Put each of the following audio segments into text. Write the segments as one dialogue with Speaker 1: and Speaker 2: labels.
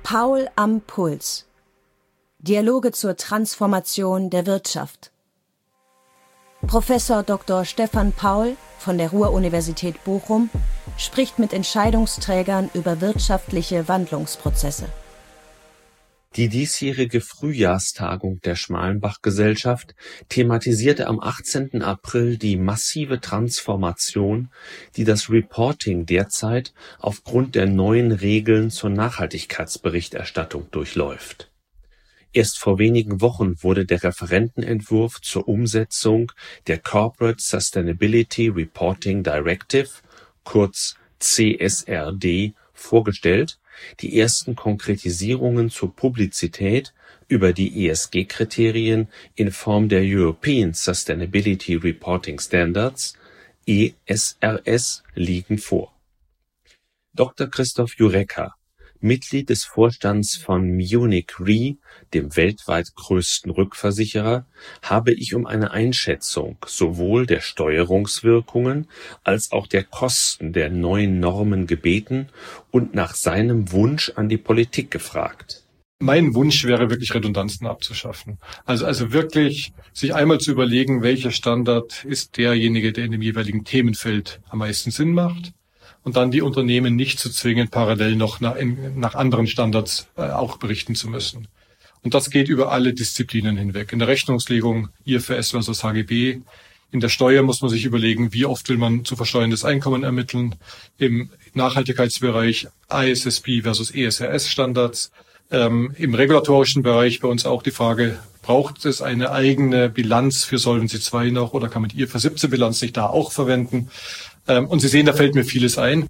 Speaker 1: Paul am Puls. Dialoge zur Transformation der Wirtschaft. Professor Dr. Stefan Paul von der Ruhr-Universität Bochum spricht mit Entscheidungsträgern über wirtschaftliche Wandlungsprozesse.
Speaker 2: Die diesjährige Frühjahrstagung der Schmalenbach-Gesellschaft thematisierte am 18. April die massive Transformation, die das Reporting derzeit aufgrund der neuen Regeln zur Nachhaltigkeitsberichterstattung durchläuft. Erst vor wenigen Wochen wurde der Referentenentwurf zur Umsetzung der Corporate Sustainability Reporting Directive, kurz CSRD, vorgestellt. Die ersten Konkretisierungen zur Publizität über die ESG-Kriterien in Form der European Sustainability Reporting Standards, ESRS, liegen vor. Dr. Christoph Jurecka, Mitglied des Vorstands von Munich Re, dem weltweit größten Rückversicherer, habe ich um eine Einschätzung sowohl der Steuerungswirkungen als auch der Kosten der neuen Normen gebeten und nach seinem Wunsch an die Politik gefragt.
Speaker 3: Mein Wunsch wäre wirklich, Redundanzen abzuschaffen. Also wirklich sich einmal zu überlegen, welcher Standard ist derjenige, der in dem jeweiligen Themenfeld am meisten Sinn macht. Und dann die Unternehmen nicht zu zwingen, parallel noch nach anderen Standards auch berichten zu müssen. Und das geht über alle Disziplinen hinweg. In der Rechnungslegung IFRS versus HGB. In der Steuer muss man sich überlegen, wie oft will man zu versteuerndes Einkommen ermitteln. Im Nachhaltigkeitsbereich ISSB versus ESRS Standards. Im regulatorischen Bereich bei uns auch die Frage, braucht es eine eigene Bilanz für Solvency II noch oder kann man die IFRS 17 Bilanz nicht da auch verwenden? Und Sie sehen, da fällt mir vieles ein.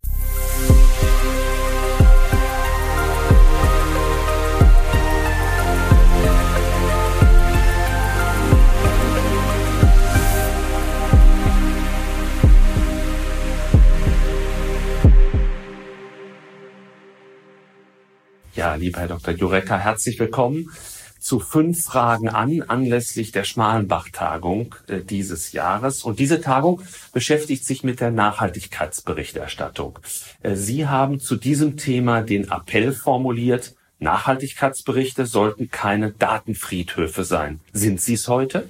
Speaker 2: Ja, lieber Herr Dr. Jurecka, herzlich willkommen zu 5 Fragen anlässlich der Schmalenbach-Tagung dieses Jahres. Und diese Tagung beschäftigt sich mit der Nachhaltigkeitsberichterstattung. Sie haben zu diesem Thema den Appell formuliert, Nachhaltigkeitsberichte sollten keine Datenfriedhöfe sein. Sind sie es heute?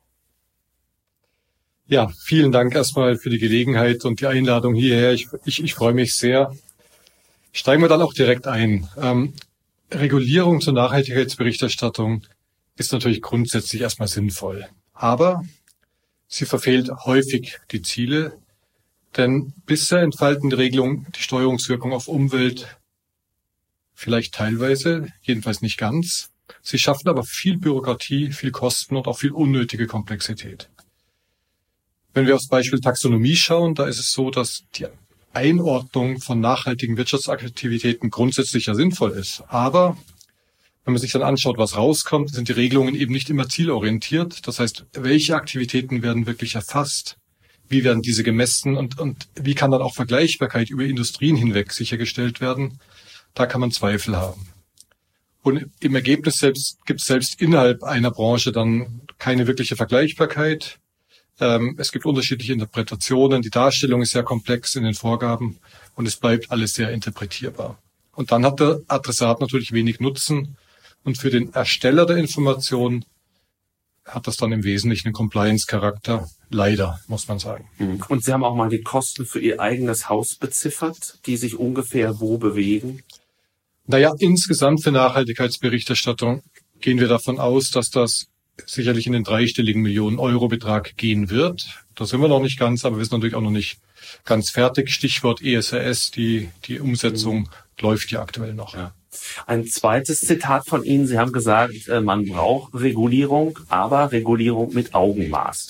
Speaker 3: Ja, vielen Dank erstmal für die Gelegenheit und die Einladung hierher. Ich freue mich sehr. Steigen wir dann auch direkt ein. Regulierung zur Nachhaltigkeitsberichterstattung ist natürlich grundsätzlich erstmal sinnvoll. Aber sie verfehlt häufig die Ziele, denn bisher entfalten die Regelungen die Steuerungswirkung auf Umwelt vielleicht teilweise, jedenfalls nicht ganz. Sie schaffen aber viel Bürokratie, viel Kosten und auch viel unnötige Komplexität. Wenn wir aufs Beispiel Taxonomie schauen, da ist es so, dass die Einordnung von nachhaltigen Wirtschaftsaktivitäten grundsätzlich ja sinnvoll ist. Aber wenn man sich dann anschaut, was rauskommt, sind die Regelungen eben nicht immer zielorientiert. Das heißt, welche Aktivitäten werden wirklich erfasst? Wie werden diese gemessen? Und wie kann dann auch Vergleichbarkeit über Industrien hinweg sichergestellt werden? Da kann man Zweifel haben. Und im Ergebnis gibt es selbst innerhalb einer Branche dann keine wirkliche Vergleichbarkeit. Es gibt unterschiedliche Interpretationen, die Darstellung ist sehr komplex in den Vorgaben und es bleibt alles sehr interpretierbar. Und dann hat der Adressat natürlich wenig Nutzen und für den Ersteller der Information hat das dann im Wesentlichen einen Compliance-Charakter, leider, muss man sagen.
Speaker 2: Und Sie haben auch mal die Kosten für Ihr eigenes Haus beziffert, die sich ungefähr wo bewegen?
Speaker 3: Naja, insgesamt für Nachhaltigkeitsberichterstattung gehen wir davon aus, dass das sicherlich in den dreistelligen Millionen-Euro-Betrag gehen wird. Da sind wir noch nicht ganz, aber wir sind natürlich auch noch nicht ganz fertig. Stichwort ESRS, die Umsetzung läuft ja aktuell noch.
Speaker 2: Ja. Ein zweites Zitat von Ihnen. Sie haben gesagt, man braucht Regulierung, aber Regulierung mit Augenmaß.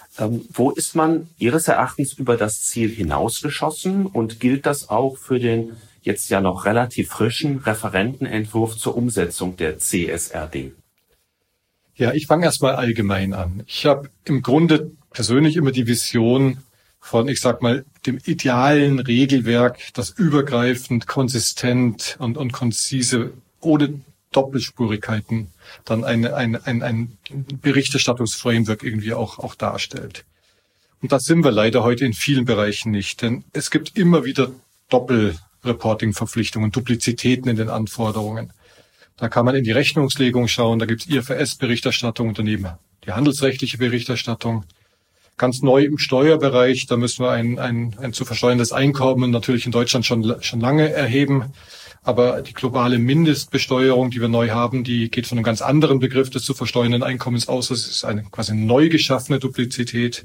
Speaker 2: Wo ist man Ihres Erachtens über das Ziel hinausgeschossen und gilt das auch für den jetzt ja noch relativ frischen Referentenentwurf zur Umsetzung der CSRD?
Speaker 3: Ja, ich fange erstmal allgemein an. Ich habe im Grunde persönlich immer die Vision von, ich sag mal, dem idealen Regelwerk, das übergreifend, konsistent und konzise, ohne Doppelspurigkeiten, dann ein Berichterstattungsframework irgendwie auch darstellt. Und das sind wir leider heute in vielen Bereichen nicht, denn es gibt immer wieder Doppelreporting-Verpflichtungen, Duplizitäten in den Anforderungen. Da kann man in die Rechnungslegung schauen, da gibt's IFRS-Berichterstattung und daneben die handelsrechtliche Berichterstattung. Ganz neu im Steuerbereich, da müssen wir ein zu versteuerndes Einkommen natürlich in Deutschland schon lange erheben. Aber die globale Mindestbesteuerung, die wir neu haben, die geht von einem ganz anderen Begriff des zu versteuernden Einkommens aus. Das ist eine quasi neu geschaffene Duplizität.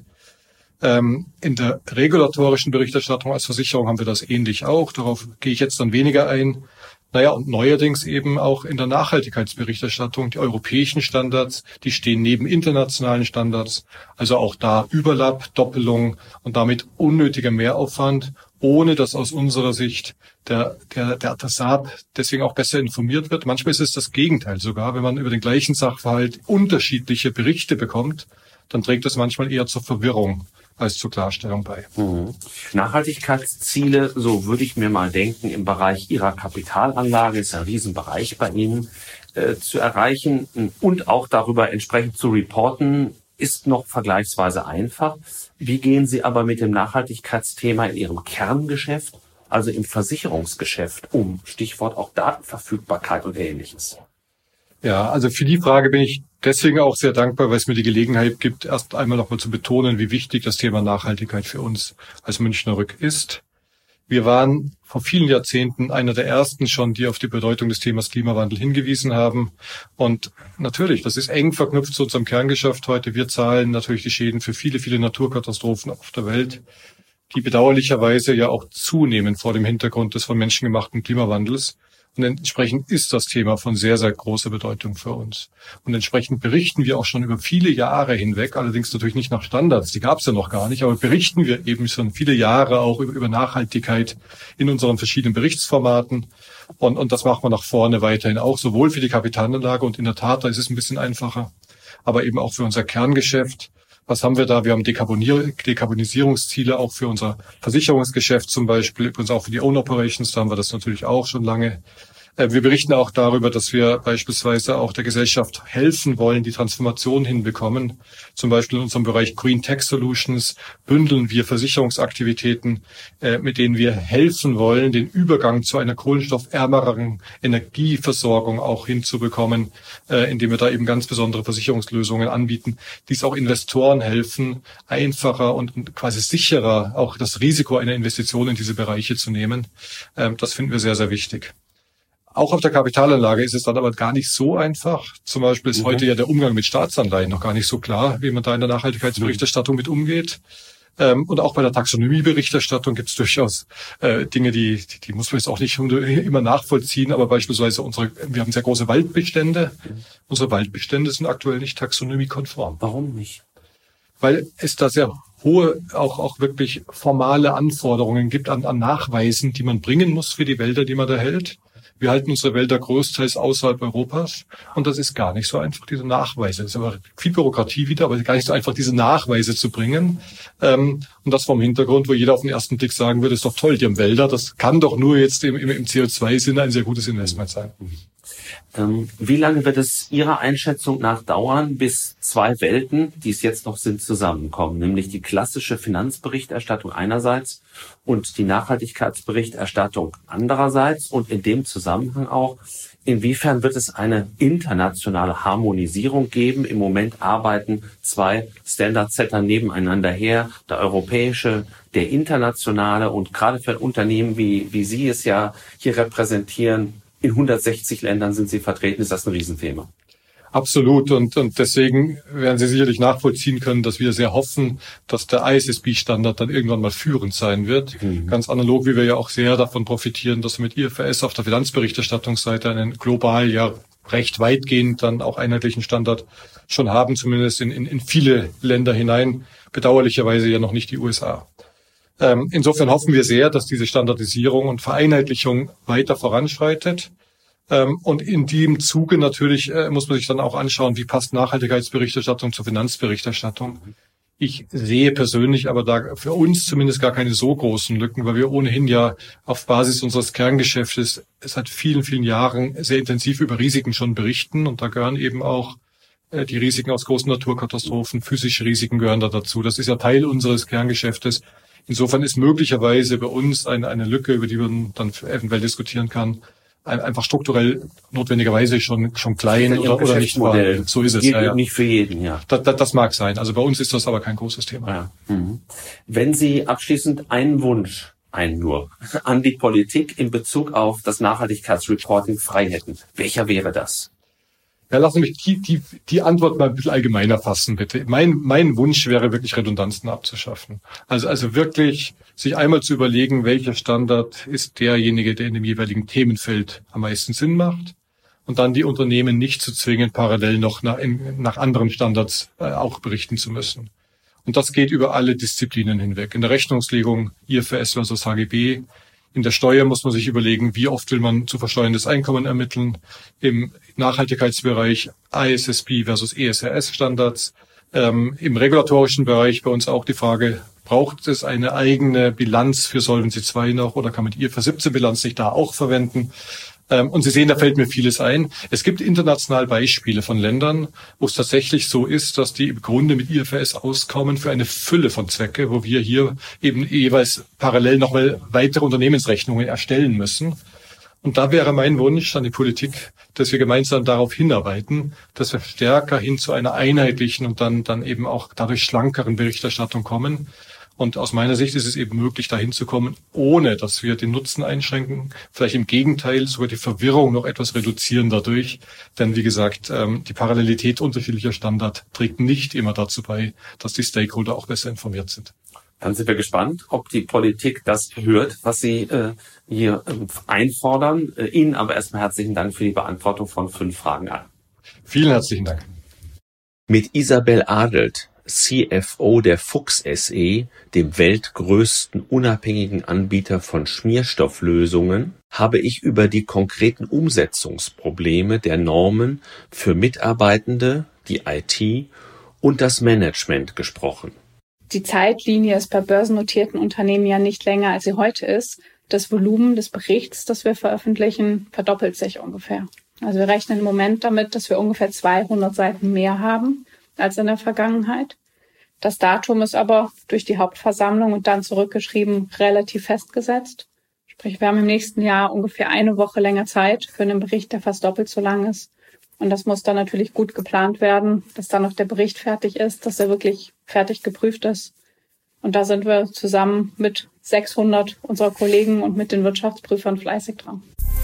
Speaker 3: In der regulatorischen Berichterstattung als Versicherung haben wir das ähnlich auch. Darauf gehe ich jetzt dann weniger ein. Naja, und neuerdings eben auch in der Nachhaltigkeitsberichterstattung. Die europäischen Standards, die stehen neben internationalen Standards. Also auch da Überlapp, Doppelung und damit unnötiger Mehraufwand, ohne dass aus unserer Sicht der Adressat deswegen auch besser informiert wird. Manchmal ist es das Gegenteil sogar. Wenn man über den gleichen Sachverhalt unterschiedliche Berichte bekommt, dann trägt das manchmal eher zur Verwirrung als zur Klarstellung bei.
Speaker 2: Nachhaltigkeitsziele, so würde ich mir mal denken, im Bereich Ihrer Kapitalanlage, ist ein Riesenbereich bei Ihnen, zu erreichen und auch darüber entsprechend zu reporten, ist noch vergleichsweise einfach. Wie gehen Sie aber mit dem Nachhaltigkeitsthema in Ihrem Kerngeschäft, also im Versicherungsgeschäft, um? Stichwort auch Datenverfügbarkeit und Ähnliches.
Speaker 3: Ja, also für die Frage bin ich deswegen auch sehr dankbar, weil es mir die Gelegenheit gibt, erst einmal nochmal zu betonen, wie wichtig das Thema Nachhaltigkeit für uns als Münchner Rück ist. Wir waren vor vielen Jahrzehnten einer der ersten schon, die auf die Bedeutung des Themas Klimawandel hingewiesen haben. Und natürlich, das ist eng verknüpft zu unserem Kerngeschäft heute. Wir zahlen natürlich die Schäden für viele, viele Naturkatastrophen auf der Welt, die bedauerlicherweise ja auch zunehmen vor dem Hintergrund des von Menschen gemachten Klimawandels. Und entsprechend ist das Thema von sehr, sehr großer Bedeutung für uns. Und entsprechend berichten wir auch schon über viele Jahre hinweg, allerdings natürlich nicht nach Standards, die gab es ja noch gar nicht, aber berichten wir eben schon viele Jahre auch über Nachhaltigkeit in unseren verschiedenen Berichtsformaten. Und das machen wir nach vorne weiterhin auch, sowohl für die Kapitalanlage und in der Tat, da ist es ein bisschen einfacher, aber eben auch für unser Kerngeschäft. Was haben wir da? Wir haben Dekarbonisierungsziele auch für unser Versicherungsgeschäft zum Beispiel, übrigens auch für die Own Operations, da haben wir das natürlich auch schon lange. Wir berichten auch darüber, dass wir beispielsweise auch der Gesellschaft helfen wollen, die Transformation hinbekommen. Zum Beispiel in unserem Bereich Green Tech Solutions bündeln wir Versicherungsaktivitäten, mit denen wir helfen wollen, den Übergang zu einer kohlenstoffärmeren Energieversorgung auch hinzubekommen, indem wir da eben ganz besondere Versicherungslösungen anbieten, die es auch Investoren helfen, einfacher und quasi sicherer auch das Risiko einer Investition in diese Bereiche zu nehmen. Das finden wir sehr, sehr wichtig. Auch auf der Kapitalanlage ist es dann aber gar nicht so einfach. Zum Beispiel ist heute ja der Umgang mit Staatsanleihen noch gar nicht so klar, wie man da in der Nachhaltigkeitsberichterstattung mit umgeht. Und auch bei der Taxonomieberichterstattung gibt es durchaus Dinge, die muss man jetzt auch nicht immer nachvollziehen, aber beispielsweise wir haben sehr große Waldbestände. Unsere Waldbestände sind aktuell nicht taxonomiekonform.
Speaker 2: Warum nicht?
Speaker 3: Weil es da sehr hohe, auch wirklich formale Anforderungen gibt an Nachweisen, die man bringen muss für die Wälder, die man da hält. Wir halten unsere Wälder großteils außerhalb Europas und das ist gar nicht so einfach, diese Nachweise. Das ist aber viel Bürokratie wieder, aber gar nicht so einfach, diese Nachweise zu bringen. Und das vom Hintergrund, wo jeder auf den ersten Blick sagen würde, ist doch toll, die haben Wälder, das kann doch nur jetzt im CO2-Sinne ein sehr gutes Investment sein.
Speaker 2: Wie lange wird es Ihrer Einschätzung nach dauern, bis zwei Welten, die es jetzt noch sind, zusammenkommen? Nämlich die klassische Finanzberichterstattung einerseits und die Nachhaltigkeitsberichterstattung andererseits. Und in dem Zusammenhang auch, inwiefern wird es eine internationale Harmonisierung geben? Im Moment arbeiten zwei Standardsetter nebeneinander her, der europäische, der internationale. Und gerade für ein Unternehmen, wie Sie es ja hier repräsentieren, in 160 Ländern sind Sie vertreten, ist das ein Riesenthema.
Speaker 3: Absolut. Und deswegen werden Sie sicherlich nachvollziehen können, dass wir sehr hoffen, dass der ISSB-Standard dann irgendwann mal führend sein wird. Ganz analog, wie wir ja auch sehr davon profitieren, dass wir mit IFRS auf der Finanzberichterstattungsseite einen global ja recht weitgehend dann auch einheitlichen Standard schon haben, zumindest in viele Länder hinein. Bedauerlicherweise ja noch nicht die USA. Insofern hoffen wir sehr, dass diese Standardisierung und Vereinheitlichung weiter voranschreitet. Und in dem Zuge natürlich muss man sich dann auch anschauen, wie passt Nachhaltigkeitsberichterstattung zur Finanzberichterstattung. Ich sehe persönlich aber da für uns zumindest gar keine so großen Lücken, weil wir ohnehin ja auf Basis unseres Kerngeschäftes seit vielen, vielen Jahren sehr intensiv über Risiken schon berichten. Und da gehören eben auch die Risiken aus großen Naturkatastrophen, physische Risiken gehören da dazu. Das ist ja Teil unseres Kerngeschäftes. Insofern ist möglicherweise bei uns eine Lücke, über die man dann eventuell diskutieren kann, einfach strukturell notwendigerweise schon klein oder nicht vorhanden. So ist es.
Speaker 2: Gilt nicht für jeden, ja.
Speaker 3: Das mag sein. Also bei uns ist das aber kein großes Thema.
Speaker 2: Ja. Mhm. Wenn Sie abschließend einen Wunsch, nur, an die Politik in Bezug auf das Nachhaltigkeitsreporting frei hätten, welcher wäre das?
Speaker 3: Ja, lassen Sie mich die Antwort mal ein bisschen allgemeiner fassen, bitte. Mein Wunsch wäre wirklich, Redundanzen abzuschaffen. Also wirklich sich einmal zu überlegen, welcher Standard ist derjenige, der in dem jeweiligen Themenfeld am meisten Sinn macht. Und dann die Unternehmen nicht zu zwingen, parallel noch nach anderen Standards auch berichten zu müssen. Und das geht über alle Disziplinen hinweg. In der Rechnungslegung IFRS versus HGB. In der Steuer muss man sich überlegen, wie oft will man zu versteuerndes Einkommen ermitteln. Im Nachhaltigkeitsbereich ISSB versus ESRS-Standards. Im regulatorischen Bereich bei uns auch die Frage, braucht es eine eigene Bilanz für Solvency II noch oder kann man die IFRS 17 Bilanz sich da auch verwenden? Und Sie sehen, da fällt mir vieles ein. Es gibt international Beispiele von Ländern, wo es tatsächlich so ist, dass die im Grunde mit IFRS auskommen für eine Fülle von Zwecke, wo wir hier eben jeweils parallel noch weitere Unternehmensrechnungen erstellen müssen. Und da wäre mein Wunsch an die Politik, dass wir gemeinsam darauf hinarbeiten, dass wir stärker hin zu einer einheitlichen und dann eben auch dadurch schlankeren Berichterstattung kommen. Und aus meiner Sicht ist es eben möglich, dahin zu kommen, ohne dass wir den Nutzen einschränken. Vielleicht im Gegenteil, sogar die Verwirrung noch etwas reduzieren dadurch. Denn wie gesagt, die Parallelität unterschiedlicher Standards trägt nicht immer dazu bei, dass die Stakeholder auch besser informiert sind.
Speaker 2: Dann sind wir gespannt, ob die Politik das hört, was Sie hier einfordern. Ihnen aber erstmal herzlichen Dank für die Beantwortung von 5 Fragen an.
Speaker 3: Vielen herzlichen Dank.
Speaker 2: Mit Isabel Adelt, CFO der Fuchs SE, dem weltgrößten unabhängigen Anbieter von Schmierstofflösungen, habe ich über die konkreten Umsetzungsprobleme der Normen für Mitarbeitende, die IT und das Management gesprochen.
Speaker 4: Die Zeitlinie ist bei börsennotierten Unternehmen ja nicht länger, als sie heute ist. Das Volumen des Berichts, das wir veröffentlichen, verdoppelt sich ungefähr. Also wir rechnen im Moment damit, dass wir ungefähr 200 Seiten mehr haben als in der Vergangenheit. Das Datum ist aber durch die Hauptversammlung und dann zurückgeschrieben relativ festgesetzt. Sprich, wir haben im nächsten Jahr ungefähr eine Woche länger Zeit für einen Bericht, der fast doppelt so lang ist. Und das muss dann natürlich gut geplant werden, dass dann noch der Bericht fertig ist, dass er wirklich fertig geprüft ist. Und da sind wir zusammen mit 600 unserer Kollegen und mit den Wirtschaftsprüfern fleißig dran.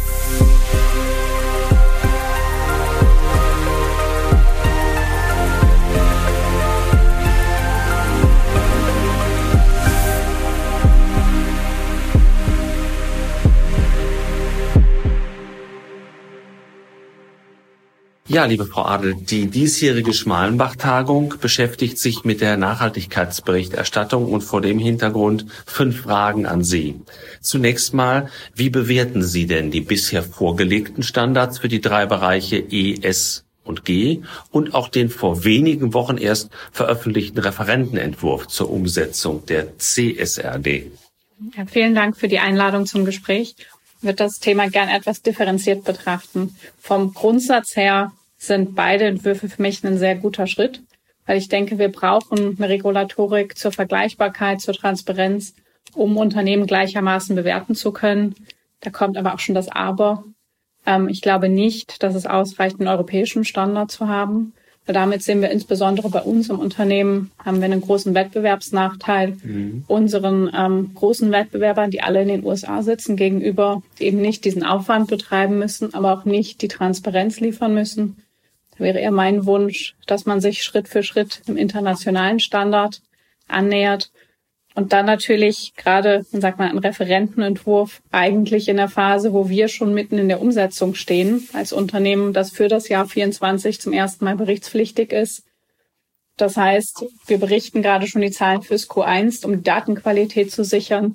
Speaker 2: Ja, liebe Frau Adel, die diesjährige Schmalenbach-Tagung beschäftigt sich mit der Nachhaltigkeitsberichterstattung und vor dem Hintergrund 5 Fragen an Sie. Zunächst mal, wie bewerten Sie denn die bisher vorgelegten Standards für die 3 Bereiche E, S und G und auch den vor wenigen Wochen erst veröffentlichten Referentenentwurf zur Umsetzung der CSRD?
Speaker 4: Ja, vielen Dank für die Einladung zum Gespräch. Ich würde das Thema gern etwas differenziert betrachten. Vom Grundsatz her sind beide Entwürfe für mich ein sehr guter Schritt, weil ich denke, wir brauchen eine Regulatorik zur Vergleichbarkeit, zur Transparenz, um Unternehmen gleichermaßen bewerten zu können. Da kommt aber auch schon das Aber. Ich glaube nicht, dass es ausreicht, einen europäischen Standard zu haben. Weil damit sehen wir insbesondere bei uns im Unternehmen, haben wir einen großen Wettbewerbsnachteil unseren großen Wettbewerbern, die alle in den USA sitzen, gegenüber, die eben nicht diesen Aufwand betreiben müssen, aber auch nicht die Transparenz liefern müssen. Da wäre eher mein Wunsch, dass man sich Schritt für Schritt im internationalen Standard annähert. Und dann natürlich gerade, ein Referentenentwurf eigentlich in der Phase, wo wir schon mitten in der Umsetzung stehen, als Unternehmen, das für das Jahr 24 zum ersten Mal berichtspflichtig ist. Das heißt, wir berichten gerade schon die Zahlen fürs Q1, um die Datenqualität zu sichern.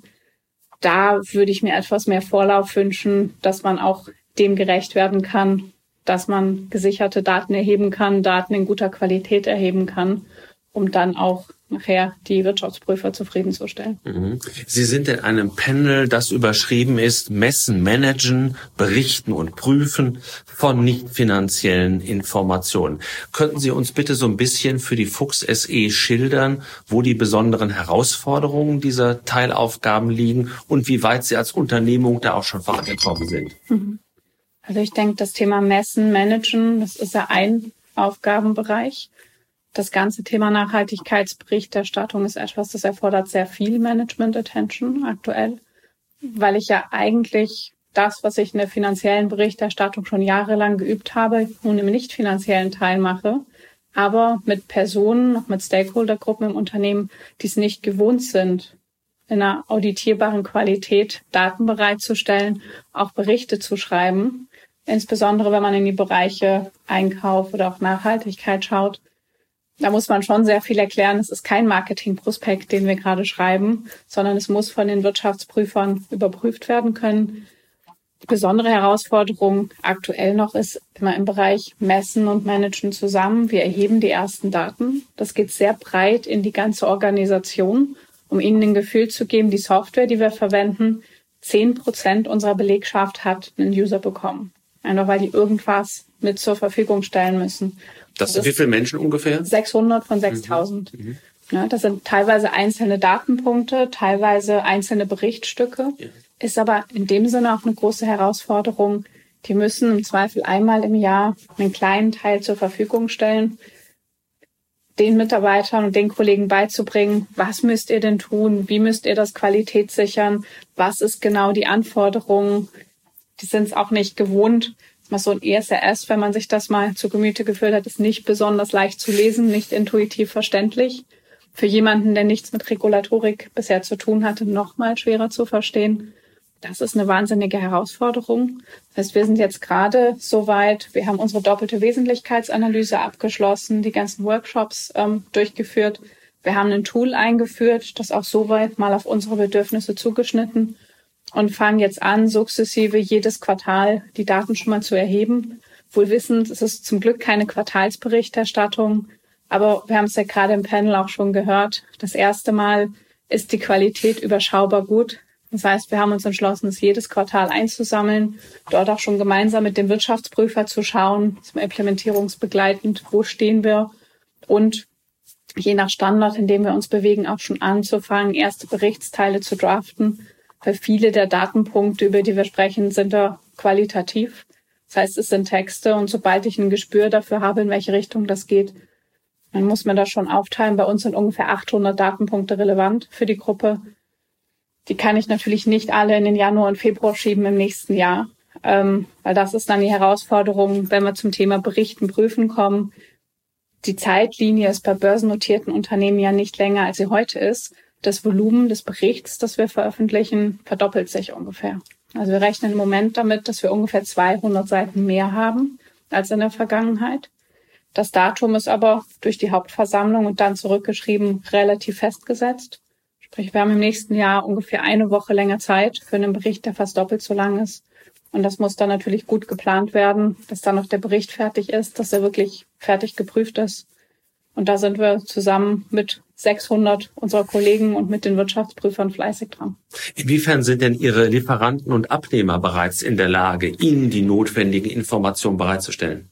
Speaker 4: Da würde ich mir etwas mehr Vorlauf wünschen, dass man auch dem gerecht werden kann, dass man gesicherte Daten erheben kann, Daten in guter Qualität erheben kann, um dann auch nachher die Wirtschaftsprüfer zufriedenzustellen.
Speaker 2: Sie sind in einem Panel, das überschrieben ist Messen, Managen, Berichten und Prüfen von nicht finanziellen Informationen. Könnten Sie uns bitte so ein bisschen für die Fuchs SE schildern, wo die besonderen Herausforderungen dieser Teilaufgaben liegen und wie weit Sie als Unternehmung da auch schon vorangekommen sind?
Speaker 4: Also ich denke, das Thema Messen, Managen, das ist ja ein Aufgabenbereich. Das ganze Thema Nachhaltigkeitsberichterstattung ist etwas, das erfordert sehr viel Management-Attention aktuell, weil ich ja eigentlich das, was ich in der finanziellen Berichterstattung schon jahrelang geübt habe, nun im nicht finanziellen Teil mache, aber mit Personen, noch mit Stakeholdergruppen im Unternehmen, die es nicht gewohnt sind, in einer auditierbaren Qualität Daten bereitzustellen, auch Berichte zu schreiben, insbesondere wenn man in die Bereiche Einkauf oder auch Nachhaltigkeit schaut. Da muss man schon sehr viel erklären. Es ist kein Marketingprospekt, den wir gerade schreiben, sondern es muss von den Wirtschaftsprüfern überprüft werden können. Die besondere Herausforderung aktuell noch ist immer im Bereich Messen und Managen zusammen. Wir erheben die ersten Daten. Das geht sehr breit in die ganze Organisation, um Ihnen ein Gefühl zu geben, die Software, die wir verwenden, 10% unserer Belegschaft hat einen User bekommen. Einfach weil die irgendwas mit zur Verfügung stellen müssen.
Speaker 2: Das sind wie viele Menschen ungefähr?
Speaker 4: 600 von 6000. Ja, das sind teilweise einzelne Datenpunkte, teilweise einzelne Berichtsstücke. Ja. Ist aber in dem Sinne auch eine große Herausforderung. Die müssen im Zweifel einmal im Jahr einen kleinen Teil zur Verfügung stellen, den Mitarbeitern und den Kollegen beizubringen, was müsst ihr denn tun, wie müsst ihr das Qualität sichern, was ist genau die Anforderung. Die sind es auch nicht gewohnt. Mal so ein ESRS, wenn man sich das mal zu Gemüte geführt hat, ist nicht besonders leicht zu lesen, nicht intuitiv verständlich. Für jemanden, der nichts mit Regulatorik bisher zu tun hatte, noch mal schwerer zu verstehen. Das ist eine wahnsinnige Herausforderung. Das heißt, wir sind jetzt gerade soweit, wir haben unsere doppelte Wesentlichkeitsanalyse abgeschlossen, die ganzen Workshops durchgeführt. Wir haben ein Tool eingeführt, das auch soweit mal auf unsere Bedürfnisse zugeschnitten und fangen jetzt an, sukzessive jedes Quartal die Daten schon mal zu erheben. Wohl wissend, es ist zum Glück keine Quartalsberichterstattung, aber wir haben es ja gerade im Panel auch schon gehört. Das erste Mal ist die Qualität überschaubar gut. Das heißt, wir haben uns entschlossen, es jedes Quartal einzusammeln, dort auch schon gemeinsam mit dem Wirtschaftsprüfer zu schauen, zum implementierungsbegleitend, wo stehen wir und je nach Standard, in dem wir uns bewegen, auch schon anzufangen, erste Berichtsteile zu draften, weil viele der Datenpunkte, über die wir sprechen, sind da qualitativ. Das heißt, es sind Texte und sobald ich ein Gespür dafür habe, in welche Richtung das geht, dann muss man das schon aufteilen. Bei uns sind ungefähr 800 Datenpunkte relevant für die Gruppe. Die kann ich natürlich nicht alle in den Januar und Februar schieben im nächsten Jahr, weil das ist dann die Herausforderung, wenn wir zum Thema Berichten, Prüfen kommen. Die Zeitlinie ist bei börsennotierten Unternehmen ja nicht länger, als sie heute ist. Das Volumen des Berichts, das wir veröffentlichen, verdoppelt sich ungefähr. Also wir rechnen im Moment damit, dass wir ungefähr 200 Seiten mehr haben als in der Vergangenheit. Das Datum ist aber durch die Hauptversammlung und dann zurückgeschrieben relativ festgesetzt. Sprich, wir haben im nächsten Jahr ungefähr eine Woche länger Zeit für einen Bericht, der fast doppelt so lang ist. Und das muss dann natürlich gut geplant werden, dass dann noch der Bericht fertig ist, dass er wirklich fertig geprüft ist. Und da sind wir zusammen mit 600 unserer Kollegen und mit den Wirtschaftsprüfern fleißig dran.
Speaker 2: Inwiefern sind denn Ihre Lieferanten und Abnehmer bereits in der Lage, Ihnen die notwendigen Informationen bereitzustellen?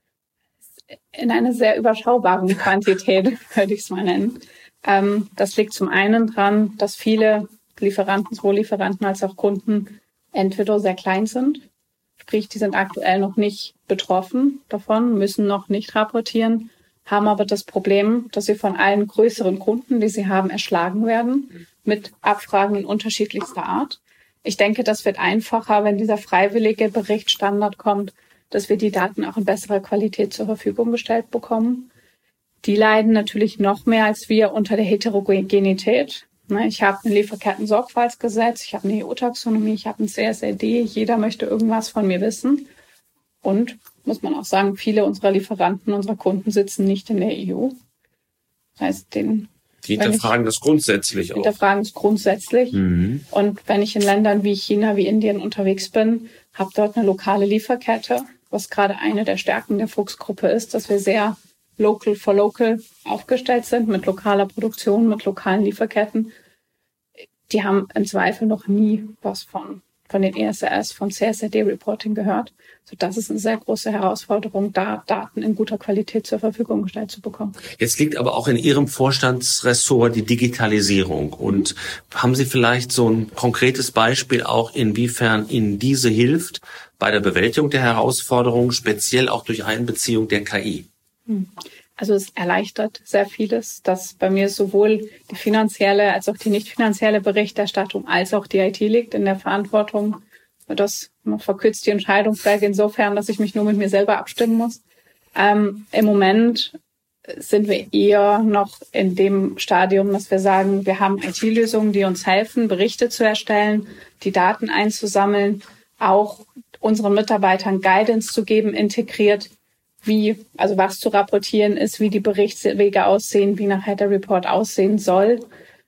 Speaker 4: In einer sehr überschaubaren Quantität, würde ich es mal nennen. Das liegt zum einen dran, dass viele Lieferanten, sowohl Lieferanten als auch Kunden, entweder sehr klein sind, sprich, die sind aktuell noch nicht betroffen davon, müssen noch nicht rapportieren, haben aber das Problem, dass sie von allen größeren Kunden, die sie haben, erschlagen werden mit Abfragen in unterschiedlichster Art. Ich denke, das wird einfacher, wenn dieser freiwillige Berichtsstandard kommt, dass wir die Daten auch in besserer Qualität zur Verfügung gestellt bekommen. Die leiden natürlich noch mehr als wir unter der Heterogenität. Ich habe ein Lieferketten-Sorgfaltsgesetz, ich habe eine EU-Taxonomie, ich habe ein CSRD, jeder möchte irgendwas von mir wissen. Und, muss man auch sagen, viele unserer Lieferanten, unserer Kunden sitzen nicht in der EU. Das heißt, die
Speaker 2: hinterfragen das grundsätzlich auch.
Speaker 4: Hinterfragen es grundsätzlich. Mhm. Und wenn ich in Ländern wie China, wie Indien unterwegs bin, habe dort eine lokale Lieferkette, was gerade eine der Stärken der Fuchs-Gruppe ist, dass wir sehr local for local aufgestellt sind, mit lokaler Produktion, mit lokalen Lieferketten. Die haben im Zweifel noch nie was von von den ESRS, vom CSRD-Reporting gehört. So, das ist eine sehr große Herausforderung, da Daten in guter Qualität zur Verfügung gestellt zu bekommen.
Speaker 2: Jetzt liegt aber auch in Ihrem Vorstandsressort die Digitalisierung. Und haben Sie vielleicht so ein konkretes Beispiel auch, inwiefern Ihnen diese hilft bei der Bewältigung der Herausforderungen, speziell auch durch Einbeziehung der KI?
Speaker 4: Also es erleichtert sehr vieles, dass bei mir sowohl die finanzielle als auch die nicht finanzielle Berichterstattung als auch die IT liegt in der Verantwortung. Das verkürzt die Entscheidungswege insofern, dass ich mich nur mit mir selber abstimmen muss. Im Moment sind wir eher noch in dem Stadium, dass wir sagen, wir haben IT-Lösungen, die uns helfen, Berichte zu erstellen, die Daten einzusammeln, auch unseren Mitarbeitern Guidance zu geben, integriert, also was zu rapportieren ist, wie die Berichtswege aussehen, wie nachher der Report aussehen soll.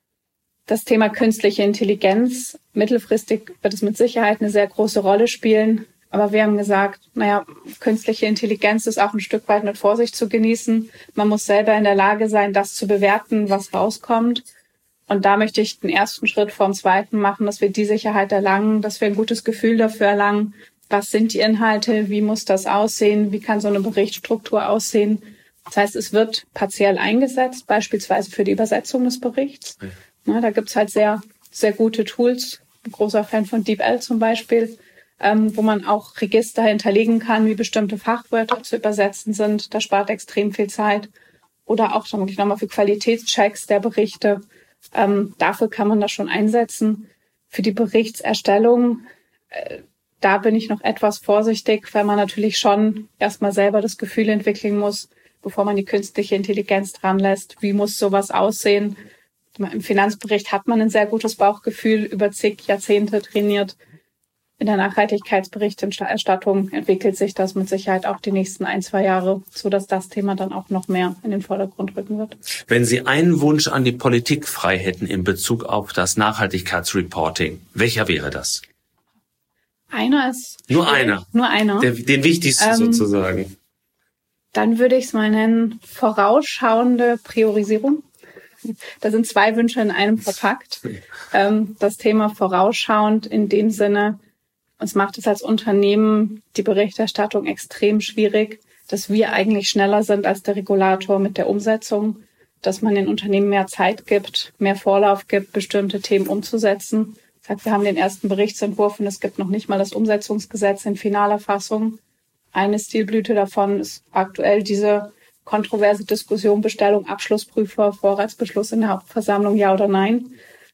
Speaker 4: Das Thema künstliche Intelligenz, mittelfristig wird es mit Sicherheit eine sehr große Rolle spielen. Aber wir haben gesagt, künstliche Intelligenz ist auch ein Stück weit mit Vorsicht zu genießen. Man muss selber in der Lage sein, das zu bewerten, was rauskommt. Und da möchte ich den ersten Schritt vom zweiten machen, dass wir die Sicherheit erlangen, dass wir ein gutes Gefühl dafür erlangen. Was sind die Inhalte? Wie muss das aussehen? Wie kann so eine Berichtsstruktur aussehen? Das heißt, es wird partiell eingesetzt, beispielsweise für die Übersetzung des Berichts. Ja, da gibt's halt sehr, sehr gute Tools. Ein großer Fan von DeepL zum Beispiel, wo man auch Register hinterlegen kann, wie bestimmte Fachwörter zu übersetzen sind. Das spart extrem viel Zeit. Oder auch nochmal für Qualitätschecks der Berichte. Dafür kann man das schon einsetzen. Für die Berichtserstellung, da bin ich noch etwas vorsichtig, weil man natürlich schon erstmal selber das Gefühl entwickeln muss, bevor man die künstliche Intelligenz dran lässt. Wie muss sowas aussehen? Im Finanzbericht hat man ein sehr gutes Bauchgefühl, über zig Jahrzehnte trainiert. In der Nachhaltigkeitsberichterstattung entwickelt sich das mit Sicherheit auch die nächsten 1-2 Jahre, sodass das Thema dann auch noch mehr in den Vordergrund rücken wird.
Speaker 2: Wenn Sie einen Wunsch an die Politik frei hätten in Bezug auf das Nachhaltigkeitsreporting, welcher wäre das?
Speaker 4: Einer ist...
Speaker 2: Nur einer?
Speaker 4: Nur einer.
Speaker 2: Den wichtigsten sozusagen.
Speaker 4: Dann würde ich es mal nennen, vorausschauende Priorisierung. Da sind 2 Wünsche in einem verpackt. Das Thema vorausschauend in dem Sinne, uns macht es als Unternehmen die Berichterstattung extrem schwierig, dass wir eigentlich schneller sind als der Regulator mit der Umsetzung, dass man den Unternehmen mehr Zeit gibt, mehr Vorlauf gibt, bestimmte Themen umzusetzen. Das heißt, wir haben den ersten Berichtsentwurf und es gibt noch nicht mal das Umsetzungsgesetz in finaler Fassung. Eine Stilblüte davon ist aktuell diese kontroverse Diskussion, Bestellung, Abschlussprüfer, Vorratsbeschluss in der Hauptversammlung, ja oder nein.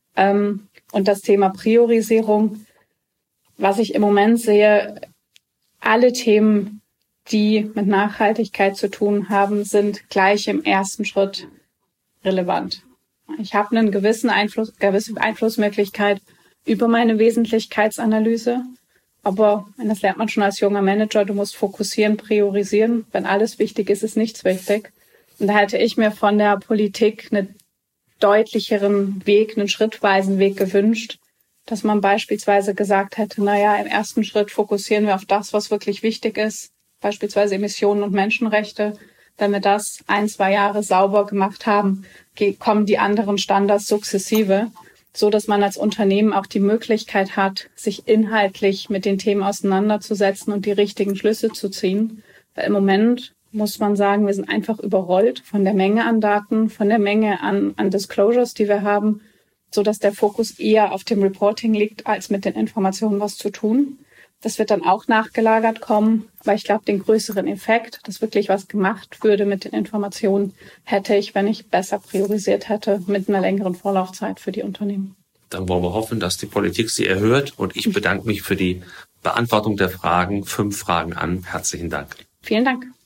Speaker 4: Und das Thema Priorisierung, was ich im Moment sehe, alle Themen, die mit Nachhaltigkeit zu tun haben, sind gleich im ersten Schritt relevant. Ich habe eine gewisse Einflussmöglichkeit über meine Wesentlichkeitsanalyse. Aber das lernt man schon als junger Manager, du musst fokussieren, priorisieren. Wenn alles wichtig ist, ist nichts wichtig. Und da hätte ich mir von der Politik einen deutlicheren Weg, einen schrittweisen Weg gewünscht, dass man beispielsweise gesagt hätte, im ersten Schritt fokussieren wir auf das, was wirklich wichtig ist, beispielsweise Emissionen und Menschenrechte. Wenn wir das 1-2 Jahre sauber gemacht haben, kommen die anderen Standards sukzessive, so dass man als Unternehmen auch die Möglichkeit hat, sich inhaltlich mit den Themen auseinanderzusetzen und die richtigen Schlüsse zu ziehen. Weil im Moment muss man sagen, wir sind einfach überrollt von der Menge an Daten, von der Menge an Disclosures, die wir haben, so dass der Fokus eher auf dem Reporting liegt, als mit den Informationen was zu tun. Das wird dann auch nachgelagert kommen, aber ich glaube, den größeren Effekt, dass wirklich was gemacht würde mit den Informationen, hätte ich, wenn ich besser priorisiert hätte, mit einer längeren Vorlaufzeit für die Unternehmen.
Speaker 2: Dann wollen wir hoffen, dass die Politik sie erhört und ich bedanke mich für die Beantwortung der Fragen. 5 Fragen an. Herzlichen Dank.
Speaker 4: Vielen Dank.